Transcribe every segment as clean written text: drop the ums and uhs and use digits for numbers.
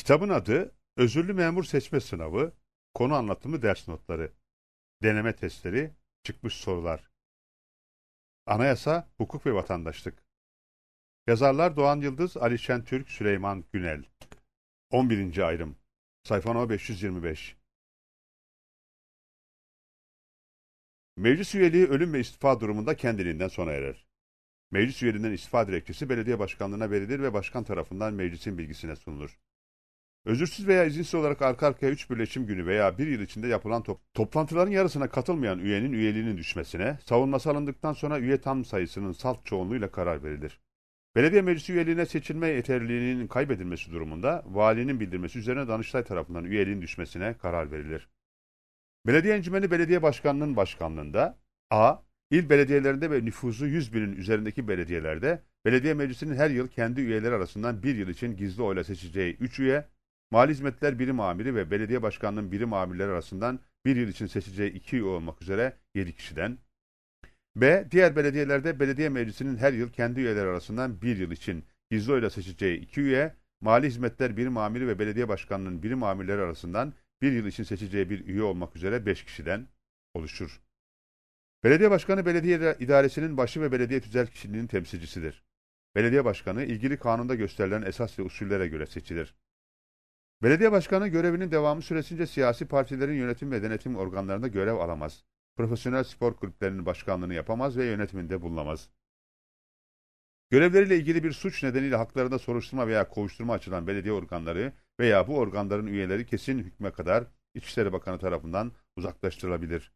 Kitabın adı Özürlü Memur Seçme Sınavı, konu anlatımı ders notları, deneme testleri, çıkmış sorular. Anayasa, hukuk ve vatandaşlık. Yazarlar Doğan Yıldız, Ali Şentürk, Süleyman Günel. 11. ayrım. Sayfa no 525. Meclis üyeliği ölüm ve istifa durumunda kendiliğinden sona erer. Meclis üyeliğinden istifa dilekçesi belediye başkanlığına verilir ve başkan tarafından meclisin bilgisine sunulur. Özürsüz veya izinsiz olarak arka arkaya 3 birleşim günü veya bir yıl içinde yapılan toplantıların yarısına katılmayan üyenin üyeliğinin düşmesine, savunması alındıktan sonra üye tam sayısının salt çoğunluğuyla karar verilir. Belediye meclisi üyeliğine seçilme yeterliliğinin kaybedilmesi durumunda, valinin bildirmesi üzerine Danıştay tarafından üyeliğin düşmesine karar verilir. Belediye encümeni belediye başkanının başkanlığında, a. İl belediyelerinde ve nüfusu 100 binin üzerindeki belediyelerde, belediye meclisinin her yıl kendi üyeleri arasından bir yıl için gizli oyla seçeceği 3 üye, Mali Hizmetler Birim Amiri ve belediye başkanının birim amirleri arasından bir yıl için seçeceği 2 üye olmak üzere 7 kişiden, b. Diğer belediyelerde belediye meclisinin her yıl kendi üyeleri arasından bir yıl için gizli oyla seçeceği 2 üye, Mali Hizmetler Birim Amiri ve belediye başkanının birim amirleri arasından bir yıl için seçeceği bir üye olmak üzere 5 kişiden oluşur. Belediye başkanı belediye idaresinin başı ve belediye tüzel kişiliğinin temsilcisidir. Belediye başkanı ilgili kanunda gösterilen esas ve usullere göre seçilir. Belediye başkanı görevinin devamı süresince siyasi partilerin yönetim ve denetim organlarında görev alamaz. Profesyonel spor kulüplerinin başkanlığını yapamaz ve yönetiminde bulunamaz. Görevleriyle ilgili bir suç nedeniyle haklarında soruşturma veya kovuşturma açılan belediye organları veya bu organların üyeleri kesin hükme kadar İçişleri Bakanı tarafından uzaklaştırılabilir.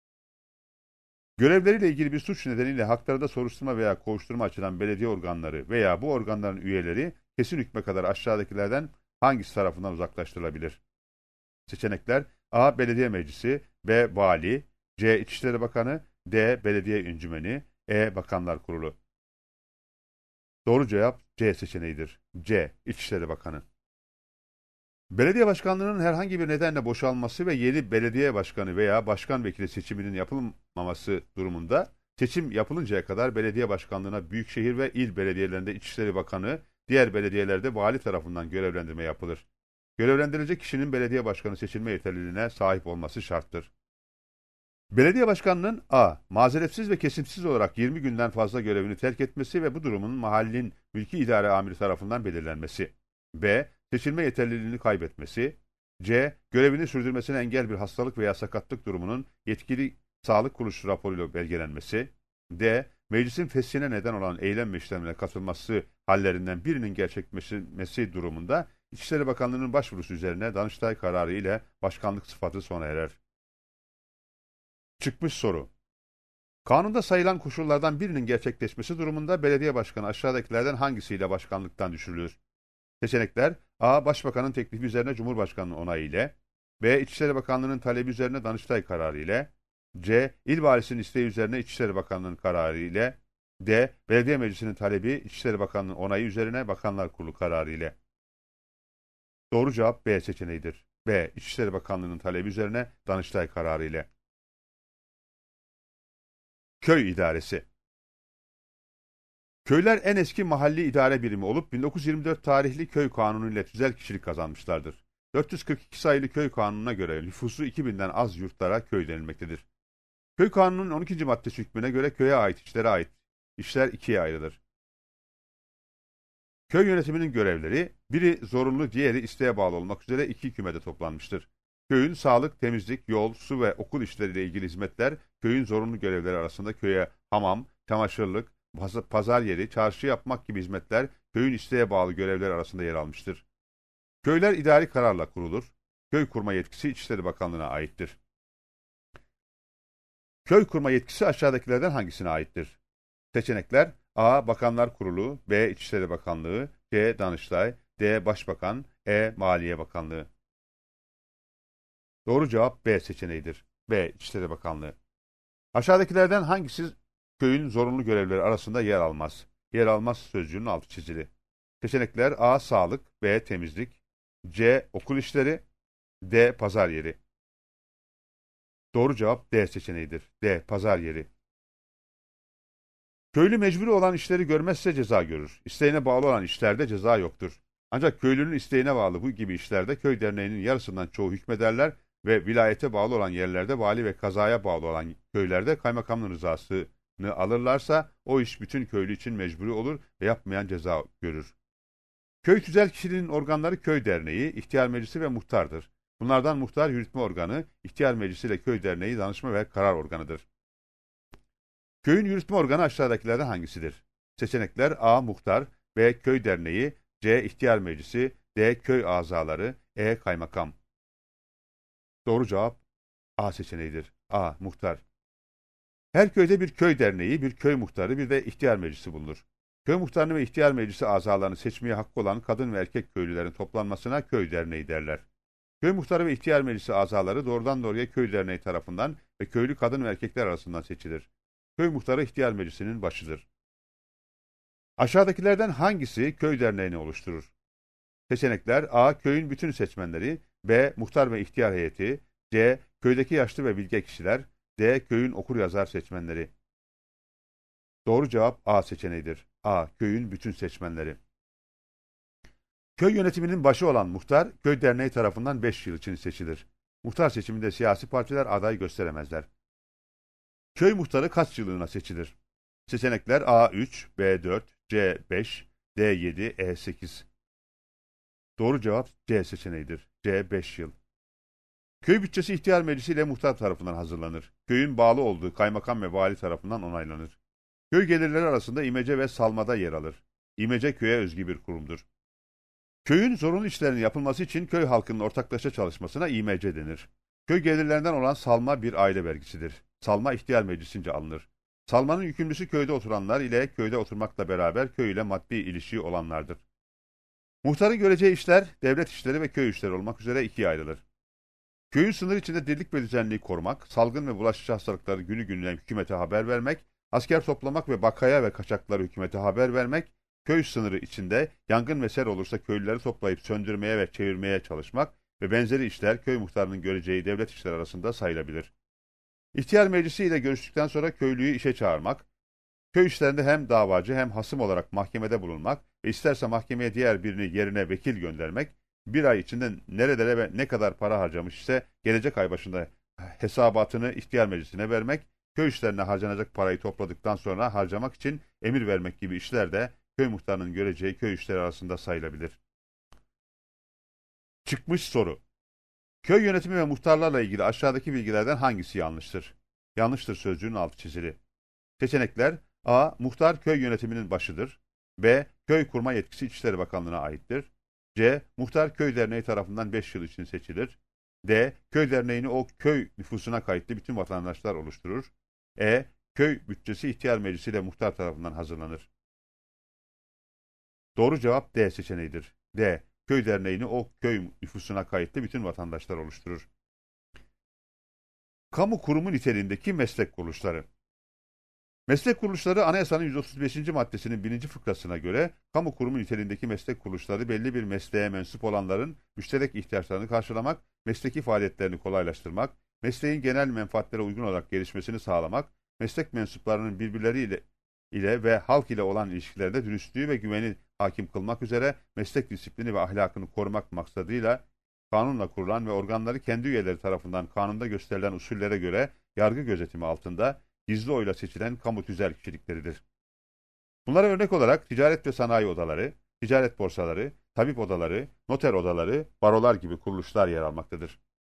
Görevleriyle ilgili bir suç nedeniyle haklarında soruşturma veya kovuşturma açılan belediye organları veya bu organların üyeleri kesin hükme kadar aşağıdakilerden hangisi tarafından uzaklaştırılabilir? Seçenekler: A. Belediye Meclisi, B. Vali, C. İçişleri Bakanı, D. Belediye Encümeni, E. Bakanlar Kurulu. Doğru cevap C seçeneğidir. C. İçişleri Bakanı. Belediye başkanlığının herhangi bir nedenle boşalması ve yeni belediye başkanı veya başkan vekili seçiminin yapılmaması durumunda seçim yapılıncaya kadar belediye başkanlığına büyükşehir ve il belediyelerinde İçişleri Bakanı, diğer belediyelerde vali tarafından görevlendirme yapılır. Görevlendirilecek kişinin belediye başkanı seçilme yeterliliğine sahip olması şarttır. Belediye başkanının a. Mazeretsiz ve kesintisiz olarak 20 günden fazla görevini terk etmesi ve bu durumun mahallin mülki idare amiri tarafından belirlenmesi. B. Seçilme yeterliliğini kaybetmesi. C. Görevini sürdürmesine engel bir hastalık veya sakatlık durumunun yetkili sağlık kuruluşu raporuyla belgelenmesi. D. Meclisin feshine neden olan eylem ve işlemine katılması hallerinden birinin gerçekleşmesi durumunda İçişleri Bakanlığı'nın başvurusu üzerine Danıştay kararı ile başkanlık sıfatı sona erer. Çıkmış soru. Kanunda sayılan koşullardan birinin gerçekleşmesi durumunda belediye başkanı aşağıdakilerden hangisiyle başkanlıktan düşürülür? Seçenekler: A. Başbakanın teklifi üzerine Cumhurbaşkanı'nın onayı ile, B. İçişleri Bakanlığı'nın talebi üzerine Danıştay kararı ile, C. İl valisinin isteği üzerine İçişleri Bakanlığı'nın kararı ile, D. Belediye Meclisi'nin talebi İçişleri Bakanlığı'nın onayı üzerine Bakanlar Kurulu kararı ile. Doğru cevap B seçeneğidir. B. İçişleri Bakanlığı'nın talebi üzerine Danıştay kararı ile. Köy idaresi. Köyler en eski mahalli idare birimi olup 1924 tarihli köy kanunu ile tüzel kişilik kazanmışlardır. 442 sayılı köy kanununa göre nüfusu 2000'den az yurtlara köy denilmektedir. Köy kanununun 12. maddesi hükmüne göre köye ait işlere ait işler ikiye ayrılır. Köy yönetiminin görevleri, biri zorunlu, diğeri isteğe bağlı olmak üzere iki kümede toplanmıştır. Köyün sağlık, temizlik, yol, su ve okul işleriyle ilgili hizmetler, köyün zorunlu görevleri arasında köye hamam, çamaşırlık, pazar yeri, çarşı yapmak gibi hizmetler, köyün isteğe bağlı görevler arasında yer almıştır. Köyler idari kararla kurulur. Köy kurma yetkisi İçişleri Bakanlığı'na aittir. Köy kurma yetkisi aşağıdakilerden hangisine aittir? Seçenekler: A. Bakanlar Kurulu, B. İçişleri Bakanlığı, C. Danıştay, D. Başbakan, E. Maliye Bakanlığı. Doğru cevap B seçeneğidir. B. İçişleri Bakanlığı. Aşağıdakilerden hangisi köyün zorunlu görevleri arasında yer almaz? Yer almaz sözcüğünün altı çizili. Seçenekler: A. Sağlık, B. Temizlik, C. Okul işleri, D. Pazar yeri. Doğru cevap D seçeneğidir. D. Pazar yeri. Köylü mecburi olan işleri görmezse ceza görür. İsteğine bağlı olan işlerde ceza yoktur. Ancak köylünün isteğine bağlı bu gibi işlerde köy derneğinin yarısından çoğu hükmederler ve vilayete bağlı olan yerlerde vali ve kazaya bağlı olan köylerde kaymakamın rızasını alırlarsa o iş bütün köylü için mecburi olur ve yapmayan ceza görür. Köy tüzel kişiliğinin organları köy derneği, ihtiyar meclisi ve muhtardır. Bunlardan muhtar yürütme organı, ihtiyar meclisi ile köy derneği danışma ve karar organıdır. Köyün yürütme organı aşağıdakilerden hangisidir? Seçenekler: A. Muhtar, B. Köy derneği, C. İhtiyar meclisi, D. Köy azaları, E. Kaymakam. Doğru cevap A seçeneğidir. A. Muhtar. Her köyde bir köy derneği, bir köy muhtarı, bir de ihtiyar meclisi bulunur. Köy muhtarını ve ihtiyar meclisi azalarını seçmeye hakkı olan kadın ve erkek köylülerin toplanmasına köy derneği derler. Köy muhtarı ve ihtiyar meclisi azaları doğrudan doğruya köy derneği tarafından ve köylü kadın ve erkekler arasından seçilir. Köy muhtarı ihtiyar meclisinin başıdır. Aşağıdakilerden hangisi köy derneğini oluşturur? Seçenekler: A. Köyün bütün seçmenleri, B. Muhtar ve ihtiyar heyeti, C. Köydeki yaşlı ve bilge kişiler, D. Köyün okur-yazar seçmenleri. Doğru cevap A seçeneğidir. A. Köyün bütün seçmenleri. Köy yönetiminin başı olan muhtar, köy derneği tarafından 5 yıl için seçilir. Muhtar seçiminde siyasi partiler aday gösteremezler. Köy muhtarı kaç yıllığına seçilir? Seçenekler: A3, B4, C5, D7, E8. Doğru cevap C seçeneğidir. C 5 yıl. Köy bütçesi ihtiyar meclisi ile muhtar tarafından hazırlanır. Köyün bağlı olduğu kaymakam ve vali tarafından onaylanır. Köy gelirleri arasında imece ve salmada yer alır. İmece köye özgü bir kurumdur. Köyün zorunlu işlerinin yapılması için köy halkının ortaklaşa çalışmasına imece denir. Köy gelirlerinden olan salma bir aile vergisidir. Salma ihtiyar meclisince alınır. Salmanın yükümlüsü köyde oturanlar ile köyde oturmakla beraber köy ile maddi ilişiği olanlardır. Muhtarın göreceği işler, devlet işleri ve köy işleri olmak üzere ikiye ayrılır. Köyün sınır içinde dirlik ve düzenliği korumak, salgın ve bulaşıcı hastalıkları günü gününe hükümete haber vermek, asker toplamak ve bakaya ve kaçakları hükümete haber vermek, köy sınırı içinde yangın ve sel olursa köylüleri toplayıp söndürmeye ve çevirmeye çalışmak ve benzeri işler köy muhtarının göreceği devlet işleri arasında sayılabilir. İhtiyar meclisi ile görüştükten sonra köylüyü işe çağırmak, köy işlerinde hem davacı hem hasım olarak mahkemede bulunmak ve isterse mahkemeye diğer birini yerine vekil göndermek, bir ay içinde nerelere ve ne kadar para harcamış ise gelecek ay başında hesabatını ihtiyar meclisine vermek, köy işlerine harcanacak parayı topladıktan sonra harcamak için emir vermek gibi işler de köy muhtarının göreceği köy işleri arasında sayılabilir. Çıkmış soru. Köy yönetimi ve muhtarlarla ilgili aşağıdaki bilgilerden hangisi yanlıştır? Yanlıştır sözcüğünün altı çizili. Seçenekler: A. Muhtar köy yönetiminin başıdır. B. Köy kurma yetkisi İçişleri Bakanlığı'na aittir. C. Muhtar köy derneği tarafından 5 yıl için seçilir. D. Köy derneğini o köy nüfusuna kayıtlı bütün vatandaşlar oluşturur. E. Köy bütçesi ihtiyar meclisi ile muhtar tarafından hazırlanır. Doğru cevap D seçeneğidir. D. Köy derneğini o köy nüfusuna kayıtlı bütün vatandaşlar oluşturur. Kamu kurumu niteliğindeki meslek kuruluşları. Meslek kuruluşları Anayasanın 135. maddesinin 1. fıkrasına göre kamu kurumu niteliğindeki meslek kuruluşları belli bir mesleğe mensup olanların müşterek ihtiyaçlarını karşılamak, mesleki faaliyetlerini kolaylaştırmak, mesleğin genel menfaatlere uygun olarak gelişmesini sağlamak, meslek mensuplarının birbirleriyle ve halk ile olan ilişkilerinde dürüstlüğü ve güveni hakim kılmak üzere meslek disiplini ve ahlakını korumak maksadıyla kanunla kurulan ve organları kendi üyeleri tarafından kanunda gösterilen usullere göre yargı gözetimi altında gizli oyla seçilen kamu tüzel kişilikleridir. Bunlara örnek olarak ticaret ve sanayi odaları, ticaret borsaları, tabip odaları, noter odaları, barolar gibi kuruluşlar yer almaktadır.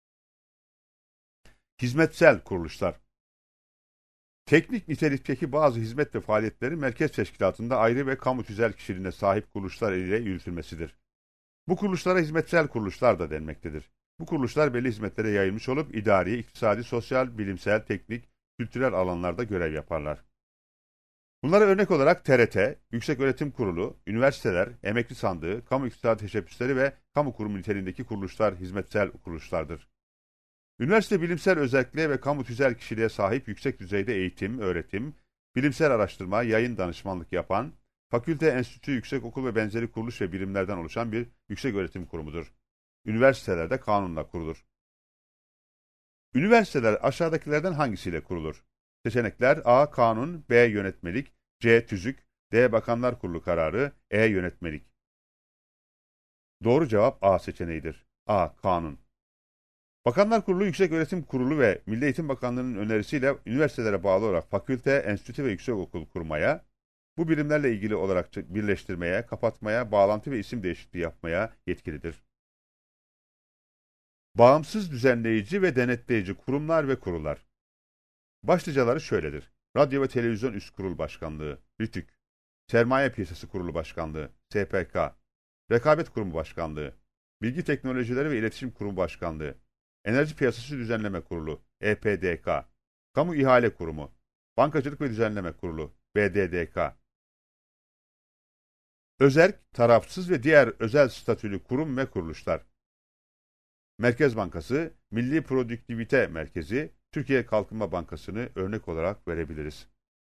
Hizmetsel kuruluşlar. Teknik nitelikteki bazı hizmet ve faaliyetlerin merkez teşkilatında ayrı ve kamu tüzel kişiliğine sahip kuruluşlar ile yürütülmesidir. Bu kuruluşlara hizmetsel kuruluşlar da denmektedir. Bu kuruluşlar belli hizmetlere yayılmış olup idari, iktisadi, sosyal, bilimsel, teknik, kültürel alanlarda görev yaparlar. Bunlara örnek olarak TRT, Yükseköğretim Kurulu, üniversiteler, emekli sandığı, kamu iktisadi teşebbüsleri ve kamu kurumu niteliğindeki kuruluşlar hizmetsel kuruluşlardır. Üniversite bilimsel özelliğe ve kamu tüzel kişiliğe sahip yüksek düzeyde eğitim, öğretim, bilimsel araştırma, yayın danışmanlık yapan, fakülte, enstitü, yüksekokul ve benzeri kuruluş ve birimlerden oluşan bir yükseköğretim kurumudur. Üniversitelerde kanunla kurulur. Üniversiteler aşağıdakilerden hangisiyle kurulur? Seçenekler: A. Kanun, B. Yönetmelik, C. Tüzük, D. Bakanlar Kurulu kararı, E. Yönetmelik. Doğru cevap A seçeneğidir. A. Kanun. Bakanlar Kurulu, Yükseköğretim Kurulu ve Milli Eğitim Bakanlığı'nın önerisiyle üniversitelere bağlı olarak fakülte, enstitü ve yüksekokul kurmaya, bu birimlerle ilgili olarak birleştirmeye, kapatmaya, bağlantı ve isim değişikliği yapmaya yetkilidir. Bağımsız düzenleyici ve denetleyici kurumlar ve kurullar. Başlıcaları şöyledir: Radyo ve Televizyon Üst Kurul Başkanlığı, RTÜK, Sermaye Piyasası Kurulu Başkanlığı, SPK, Rekabet Kurumu Başkanlığı, Bilgi Teknolojileri ve İletişim Kurumu Başkanlığı, Enerji Piyasası Düzenleme Kurulu, EPDK, Kamu İhale Kurumu, Bankacılık ve Düzenleme Kurulu, BDDK. Özerk, tarafsız ve diğer özel statülü kurum ve kuruluşlar. Merkez Bankası, Milli Prodüktivite Merkezi, Türkiye Kalkınma Bankası'nı örnek olarak verebiliriz.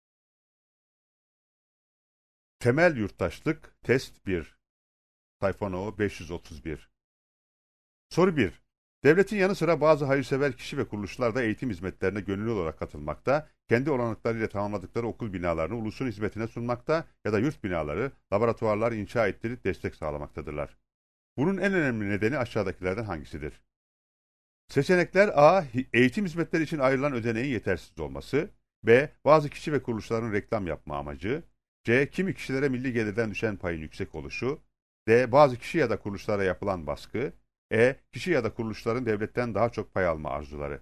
Temel Yurttaşlık Test 1. Sayfa No 531. Soru 1. Devletin yanı sıra bazı hayırsever kişi ve kuruluşlar da eğitim hizmetlerine gönüllü olarak katılmakta, kendi olanaklarıyla tamamladıkları okul binalarını ulusun hizmetine sunmakta ya da yurt binaları, laboratuvarlar inşa ettirip destek sağlamaktadırlar. Bunun en önemli nedeni aşağıdakilerden hangisidir? Seçenekler: A. Eğitim hizmetleri için ayrılan ödeneğin yetersiz olması. B. Bazı kişi ve kuruluşların reklam yapma amacı. C. Kimi kişilere milli gelirden düşen payın yüksek oluşu. D. Bazı kişi ya da kuruluşlara yapılan baskı. E. Kişi ya da kuruluşların devletten daha çok pay alma arzuları.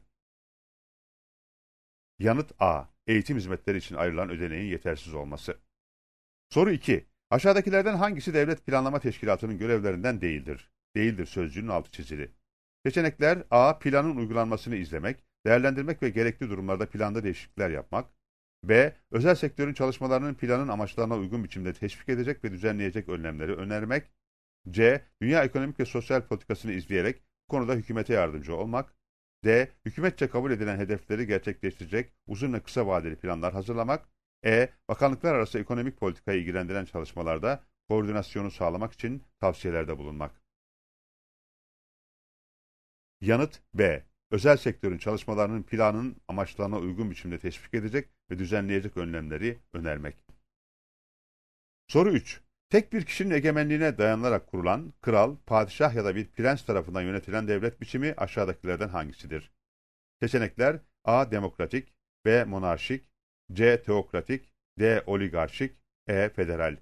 Yanıt A. Eğitim hizmetleri için ayrılan ödeneğin yetersiz olması. Soru 2. Aşağıdakilerden hangisi Devlet Planlama Teşkilatı'nın görevlerinden değildir? Değildir sözcüğünün altı çizili. Seçenekler: A. Planın uygulanmasını izlemek, değerlendirmek ve gerekli durumlarda planda değişiklikler yapmak. B. Özel sektörün çalışmalarının planın amaçlarına uygun biçimde teşvik edecek ve düzenleyecek önlemleri önermek. C. Dünya ekonomik ve sosyal politikasını izleyerek bu konuda hükümete yardımcı olmak. D. Hükümetçe kabul edilen hedefleri gerçekleştirecek uzun ve kısa vadeli planlar hazırlamak. E. Bakanlıklar arası ekonomik politikayı ilgilendiren çalışmalarda koordinasyonu sağlamak için tavsiyelerde bulunmak. Yanıt B. Özel sektörün çalışmalarının planın amaçlarına uygun biçimde teşvik edecek ve düzenleyecek önlemleri önermek. Soru 3. Tek bir kişinin egemenliğine dayanılarak kurulan, kral, padişah ya da bir prens tarafından yönetilen devlet biçimi aşağıdakilerden hangisidir? Seçenekler: A. Demokratik, B. Monarşik, C. Teokratik, D. Oligarşik, E. Federal.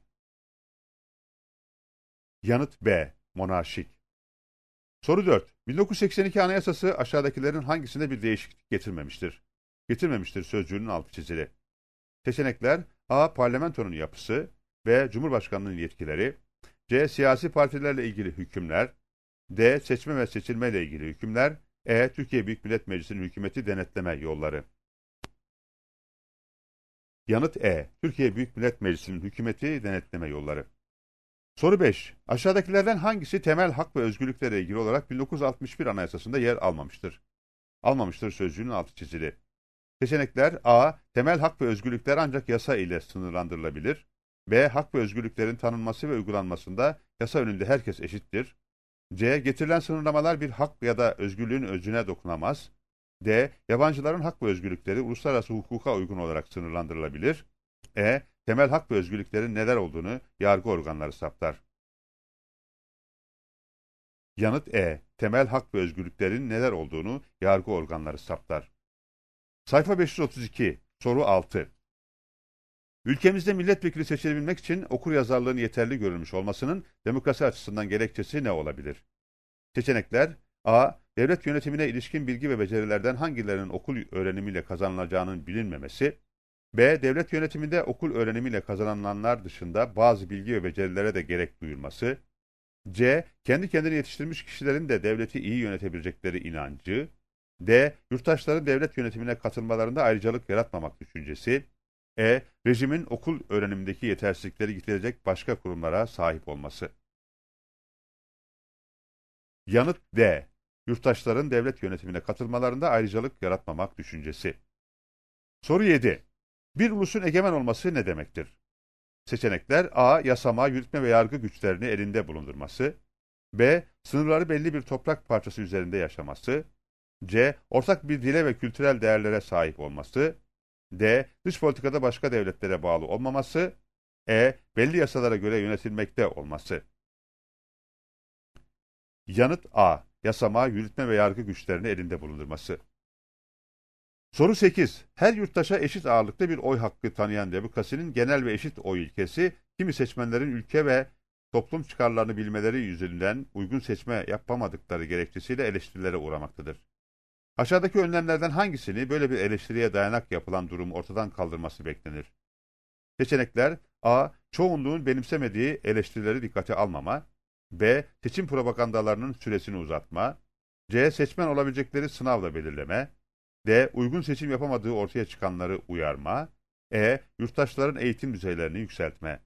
Yanıt B. Monarşik. Soru 4. 1982 Anayasası aşağıdakilerin hangisinde bir değişiklik getirmemiştir? Getirmemiştir sözcüğünün altı çizili. Seçenekler: A. Parlamentonun yapısı, B. Cumhurbaşkanının yetkileri, C. Siyasi partilerle ilgili hükümler, D. Seçme ve seçilmeyle ilgili hükümler, E. Türkiye Büyük Millet Meclisi'nin hükümeti denetleme yolları. Yanıt E. Türkiye Büyük Millet Meclisi'nin hükümeti denetleme yolları. Soru 5. Aşağıdakilerden hangisi temel hak ve özgürlüklere ilgili olarak 1961 Anayasası'nda yer almamıştır? Almamıştır sözcüğünün altı çizili. Seçenekler: A. Temel hak ve özgürlükler ancak yasa ile sınırlandırılabilir. B. Hak ve özgürlüklerin tanınması ve uygulanmasında yasa önünde herkes eşittir. C. Getirilen sınırlamalar bir hak ya da özgürlüğün özüne dokunamaz. D. Yabancıların hak ve özgürlükleri uluslararası hukuka uygun olarak sınırlandırılabilir. E. Temel hak ve özgürlüklerin neler olduğunu yargı organları saptar. Yanıt E. Temel hak ve özgürlüklerin neler olduğunu yargı organları saptar. Sayfa 532. Soru 6. Ülkemizde milletvekili seçilebilmek için okuryazarlığın yeterli görülmüş olmasının demokrasi açısından gerekçesi ne olabilir? Seçenekler: A. Devlet yönetimine ilişkin bilgi ve becerilerden hangilerinin okul öğrenimiyle kazanılacağının bilinmemesi. B. Devlet yönetiminde okul öğrenimiyle kazanılanlar dışında bazı bilgi ve becerilere de gerek duyulması. C. Kendi kendini yetiştirmiş kişilerin de devleti iyi yönetebilecekleri inancı. D. Yurttaşların devlet yönetimine katılmalarında ayrıcalık yaratmamak düşüncesi. E. Rejimin okul öğrenimindeki yetersizlikleri gidecek başka kurumlara sahip olması. Yanıt D. Yurttaşların devlet yönetimine katılmalarında ayrıcalık yaratmamak düşüncesi. Soru 7. Bir ulusun egemen olması ne demektir? Seçenekler: A. Yasama, yürütme ve yargı güçlerini elinde bulundurması. B. Sınırları belli bir toprak parçası üzerinde yaşaması. C. Ortak bir dile ve kültürel değerlere sahip olması. D. Dış politikada başka devletlere bağlı olmaması. E. Belli yasalara göre yönetilmekte olması. Yanıt A. Yasama, yürütme ve yargı güçlerini elinde bulundurması. Soru 8. Her yurttaşa eşit ağırlıkta bir oy hakkı tanıyan demokrasinin genel ve eşit oy ilkesi, kimi seçmenlerin ülke ve toplum çıkarlarını bilmeleri yüzünden uygun seçme yapamadıkları gerekçesiyle eleştirilere uğramaktadır. Aşağıdaki önlemlerden hangisini böyle bir eleştiriye dayanak yapılan durumu ortadan kaldırması beklenir? Seçenekler: A. Çoğunluğun benimsemediği eleştirileri dikkate almama. B. Seçim propagandalarının süresini uzatma. C. Seçmen olabilecekleri sınavla belirleme. D. Uygun seçim yapamadığı ortaya çıkanları uyarma. E. Yurttaşların eğitim düzeylerini yükseltme.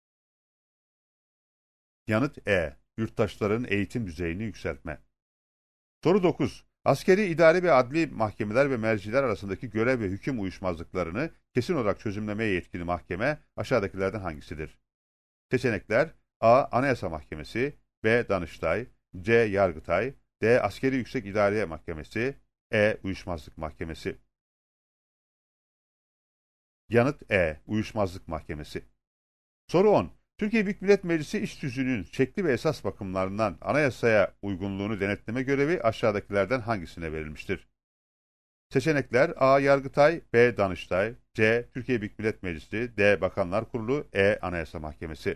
Yanıt E. Yurttaşların eğitim düzeyini yükseltme. Soru 9. Askeri, idari ve adli mahkemeler ve merciler arasındaki görev ve hüküm uyuşmazlıklarını kesin olarak çözümlemeye yetkili mahkeme aşağıdakilerden hangisidir? Seçenekler: A. Anayasa Mahkemesi, B. Danıştay, C. Yargıtay, D. Askeri Yüksek İdare Mahkemesi, E. Uyuşmazlık Mahkemesi. Yanıt E. Uyuşmazlık Mahkemesi. Soru 10. Türkiye Büyük Millet Meclisi iş tüzüğünün şekli ve esas bakımlarından anayasaya uygunluğunu denetleme görevi aşağıdakilerden hangisine verilmiştir? Seçenekler: A. Yargıtay, B. Danıştay, C. Türkiye Büyük Millet Meclisi, D. Bakanlar Kurulu, E. Anayasa Mahkemesi.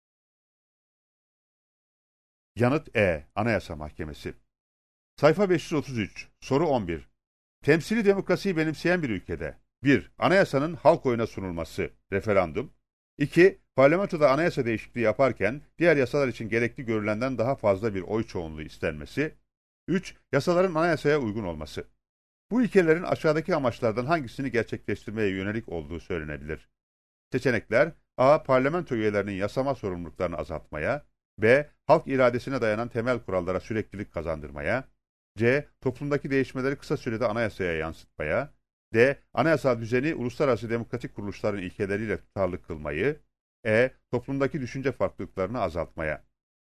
Yanıt E. Anayasa Mahkemesi. Sayfa 533. Soru 11. Temsili demokrasiyi benimseyen bir ülkede: 1. Anayasanın halk oyuna sunulması, referandum. 2. Parlamentoda anayasa değişikliği yaparken diğer yasalar için gerekli görülenden daha fazla bir oy çoğunluğu istenmesi. 3. Yasaların anayasaya uygun olması. Bu ilkelerin aşağıdaki amaçlardan hangisini gerçekleştirmeye yönelik olduğu söylenebilir? Seçenekler: A. Parlamento üyelerinin yasama sorumluluklarını azaltmaya. B. Halk iradesine dayanan temel kurallara süreklilik kazandırmaya. C. Toplumdaki değişmeleri kısa sürede anayasaya yansıtmaya. D. Anayasal düzeni uluslararası demokratik kuruluşların ilkeleriyle tutarlı kılmayı. E. Toplumdaki düşünce farklılıklarını azaltmaya.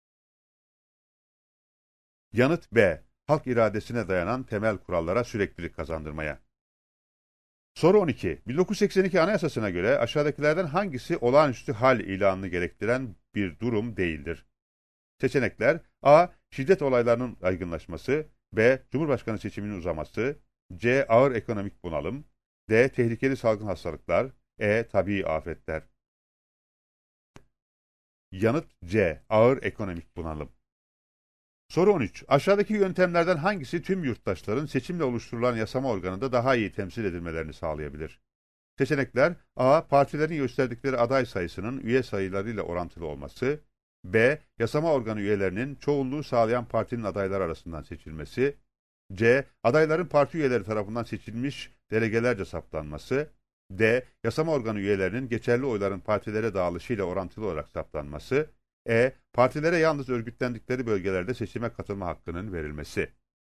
Yanıt B. Halk iradesine dayanan temel kurallara süreklilik kazandırmaya. Soru 12. 1982 Anayasası'na göre aşağıdakilerden hangisi olağanüstü hal ilanını gerektiren bir durum değildir? Seçenekler: A. Şiddet olaylarının yaygınlaşması, B. Cumhurbaşkanı seçiminin uzaması, C. Ağır ekonomik bunalım, D. Tehlikeli salgın hastalıklar, E. Tabii afetler. Yanıt C. Ağır ekonomik bunalım. Soru 13. Aşağıdaki yöntemlerden hangisi tüm yurttaşların seçimle oluşturulan yasama organında daha iyi temsil edilmelerini sağlayabilir? Seçenekler: A. Partilerin gösterdikleri aday sayısının üye sayılarıyla orantılı olması, B. Yasama organı üyelerinin çoğunluğu sağlayan partinin adayları arasından seçilmesi, C. Adayların parti üyeleri tarafından seçilmiş delegelerce saptanması, D. Yasama organı üyelerinin geçerli oyların partilere dağılışıyla orantılı olarak saptanması, E. Partilere yalnız örgütlendikleri bölgelerde seçime katılma hakkının verilmesi.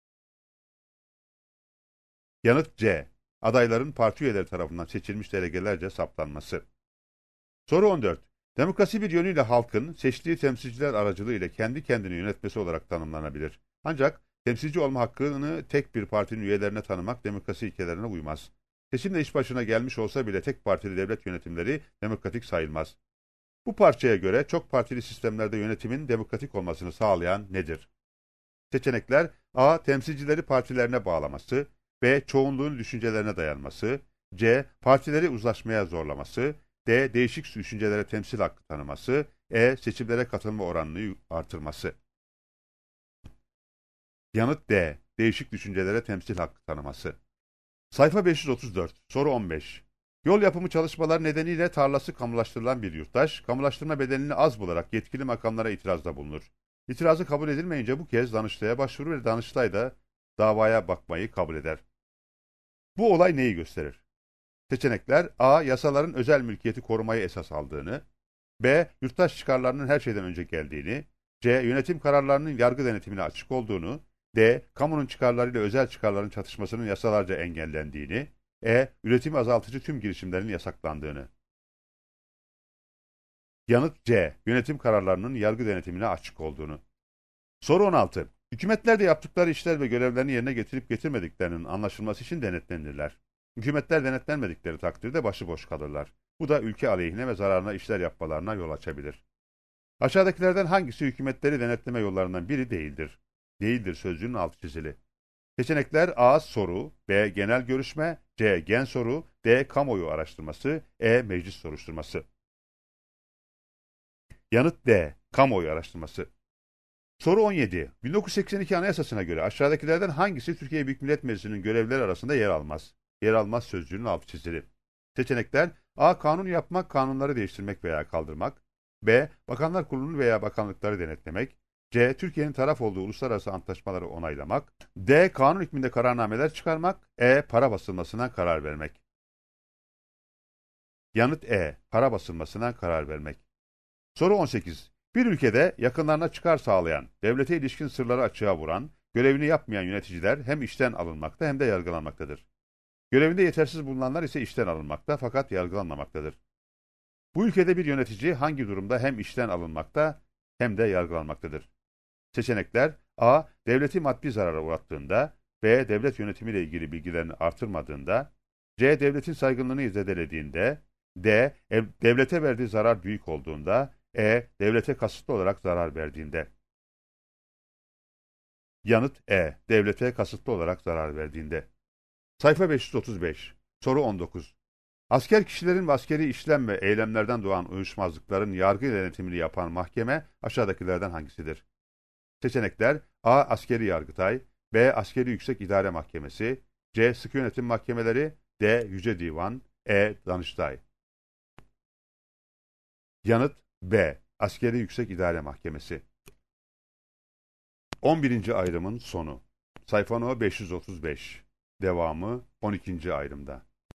Yanıt C. Adayların parti üyeleri tarafından seçilmiş delegelerce saptanması. Soru 14. Demokrasi bir yönüyle halkın seçtiği temsilciler aracılığıyla kendi kendini yönetmesi olarak tanımlanabilir. Ancak temsilci olma hakkını tek bir partinin üyelerine tanımak demokrasi ilkelerine uymaz. Seçimle iş başına gelmiş olsa bile tek partili devlet yönetimleri demokratik sayılmaz. Bu parçaya göre çok partili sistemlerde yönetimin demokratik olmasını sağlayan nedir? Seçenekler: A. Temsilcileri partilerine bağlaması, B. Çoğunluğun düşüncelerine dayanması, C. Partileri uzlaşmaya zorlaması, D. Değişik düşüncelere temsil hakkı tanıması, E. Seçimlere katılma oranını artırması. Yanıt D. Değişik düşüncelere temsil hakkı tanıması. Sayfa 534. Soru 15. Yol yapımı çalışmalar nedeniyle tarlası kamulaştırılan bir yurttaş, kamulaştırma bedelini az bularak yetkili makamlara itirazda bulunur. İtirazı kabul edilmeyince bu kez Danıştay'a başvurur ve Danıştay da davaya bakmayı kabul eder. Bu olay neyi gösterir? Seçenekler: A. Yasaların özel mülkiyeti korumayı esas aldığını, B. Yurttaş çıkarlarının her şeyden önce geldiğini, C. Yönetim kararlarının yargı denetimine açık olduğunu, D. Kamunun çıkarlarıyla özel çıkarların çatışmasının yasalarca engellendiğini, E. Üretimi azaltıcı tüm girişimlerin yasaklandığını. Yanıt C. Yönetim kararlarının yargı denetimine açık olduğunu. Soru 16. Hükümetler de yaptıkları işler ve görevlerini yerine getirip getirmediklerinin anlaşılması için denetlenirler. Hükümetler denetlenmedikleri takdirde başıboş kalırlar. Bu da ülke aleyhine ve zararına işler yapmalarına yol açabilir. Aşağıdakilerden hangisi hükümetleri denetleme yollarından biri değildir? değildir sözcüğünün altı çizili. Seçenekler A. Soru, B. Genel görüşme, C. Gen soru, D. Kamuoyu araştırması, E. Meclis soruşturması. Yanıt D. Kamuoyu araştırması. Soru 17. 1982 Anayasası'na göre aşağıdakilerden hangisi Türkiye Büyük Millet Meclisi'nin görevlileri arasında yer almaz? Yer almaz sözcüğünün altı çizili. Seçenekler A. Kanun yapmak, kanunları değiştirmek veya kaldırmak. B. Bakanlar Kurulu'nu veya bakanlıkları denetlemek. C. Türkiye'nin taraf olduğu uluslararası antlaşmaları onaylamak. D. Kanun hükmünde kararnameler çıkarmak. E. Para basılmasına karar vermek. Yanıt E. Para basılmasına karar vermek. Soru 18. Bir ülkede yakınlarına çıkar sağlayan, devlete ilişkin sırları açığa vuran, görevini yapmayan yöneticiler hem işten alınmakta hem de yargılanmaktadır. Görevinde yetersiz bulunanlar ise işten alınmakta fakat yargılanmamaktadır. Bu ülkede bir yönetici hangi durumda hem işten alınmakta hem de yargılanmaktadır? Seçenekler A. Devleti maddi zarara uğrattığında, B. Devlet yönetimiyle ilgili bilgilerini artırmadığında, C. Devletin saygınlığını zedelediğinde, D. Devlete verdiği zarar büyük olduğunda, E. Devlete kasıtlı olarak zarar verdiğinde. Yanıt E. Devlete kasıtlı olarak zarar verdiğinde. Sayfa 535. Soru 19. Asker kişilerin ve askeri işlem ve eylemlerden doğan uyuşmazlıkların yargı denetimini yapan mahkeme aşağıdakilerden hangisidir? Seçenekler A. Askeri Yargıtay, B. Askeri Yüksek İdare Mahkemesi, C. Sıkı Yönetim Mahkemeleri, D. Yüce Divan, E. Danıştay. Yanıt B. Askeri Yüksek İdare Mahkemesi. 11. ayrımın sonu. Sayfa no 535. Devamı 12. ayrımda.